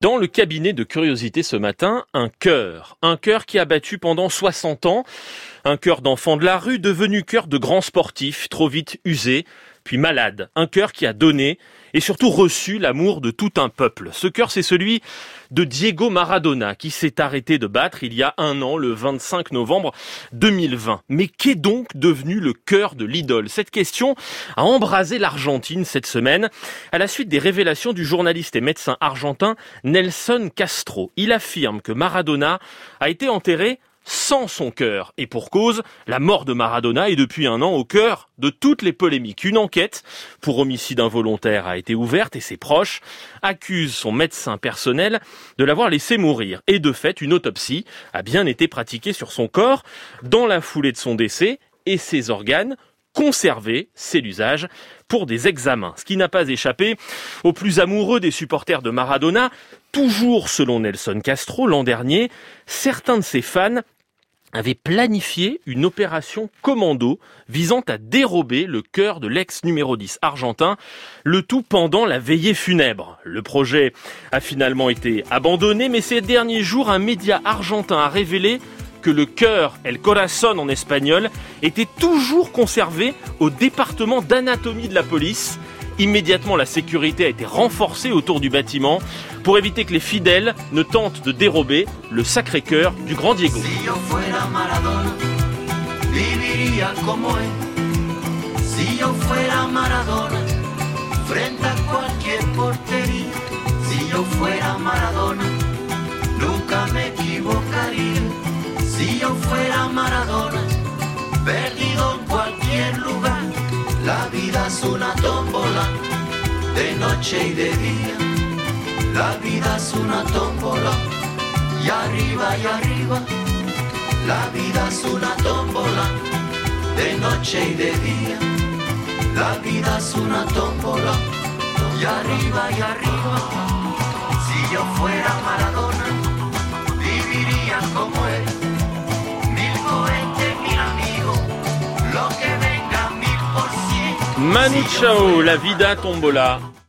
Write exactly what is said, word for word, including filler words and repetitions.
Dans le cabinet de curiosité ce matin, un cœur. Un cœur qui a battu pendant soixante ans. Un cœur d'enfant de la rue devenu cœur de grand sportif, trop vite usé, puis malade. Un cœur qui a donné et surtout reçu l'amour de tout un peuple. Ce cœur, c'est celui de Diego Maradona qui s'est arrêté de battre il y a un an, le vingt-cinq novembre deux mille vingt. Mais qu'est donc devenu le cœur de l'idole ? Cette question a embrasé l'Argentine cette semaine à la suite des révélations du journaliste et médecin argentin Nelson Castro. Il affirme que Maradona a été enterré sans son cœur. Et pour cause, la mort de Maradona est depuis un an au cœur de toutes les polémiques. Une enquête pour homicide involontaire a été ouverte et ses proches accusent son médecin personnel de l'avoir laissé mourir. Et de fait, une autopsie a bien été pratiquée sur son corps dans la foulée de son décès et ses organes conservés, c'est l'usage, pour des examens. Ce qui n'a pas échappé aux plus amoureux des supporters de Maradona. Toujours selon Nelson Castro, l'an dernier, certains de ses fans avaient planifié une opération commando visant à dérober le cœur de l'ex numéro dix argentin, le tout pendant la veillée funèbre. Le projet a finalement été abandonné, mais ces derniers jours, un média argentin a révélé que le cœur, el corazón en espagnol, était toujours conservé au département d'anatomie de la police. Immédiatement, la sécurité a été renforcée autour du bâtiment pour éviter que les fidèles ne tentent de dérober le sacré cœur du grand Diego. Si yo fuera Maradona, viviría como él. Si yo fuera Maradona, frente a cualquier portería. Si yo fuera Maradona, nunca me equivocaría. Si yo fuera Maradona, perdido en cualquier lugar. La vida es una tómbola, de noche y de día. La vida es una tómbola, y arriba y arriba. La vida es una tómbola, de noche y de día. La vida es una tómbola, y arriba y arriba. Si yo fuera Maradona, viviría como él. Mil cohetes, mil amigos, lo que venga mil por cien. Manu Chao, la vida tombola.